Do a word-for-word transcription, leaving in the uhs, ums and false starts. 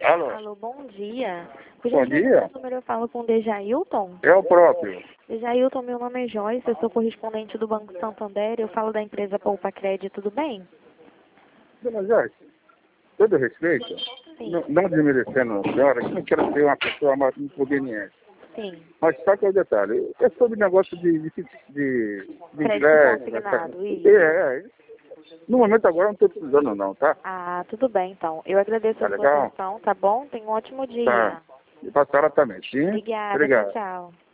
Alô? Alô, bom dia. Por Bom gentileza, dia. meu número eu falo com o Dejailton. É o próprio. Dejailton, meu nome é Joyce, eu sou correspondente do Banco Santander, eu falo da empresa Poupa Crédito, tudo bem? Dona Joyce, todo respeito, Sim, não, não desmerecendo a senhora, que não quero ser uma pessoa mais inconveniente. sim. Mas só que é o detalhe, é sobre negócio de, de, de, de Crédito inglês. consignado, É, isso. é, no momento agora eu não estou precisando não, tá? Ah, tudo bem então. Eu agradeço Tá a sua legal? atenção, tá bom? Tenha um ótimo Tá. dia. E para a senhora também, sim? Obrigada, tchau, Obrigado. tchau.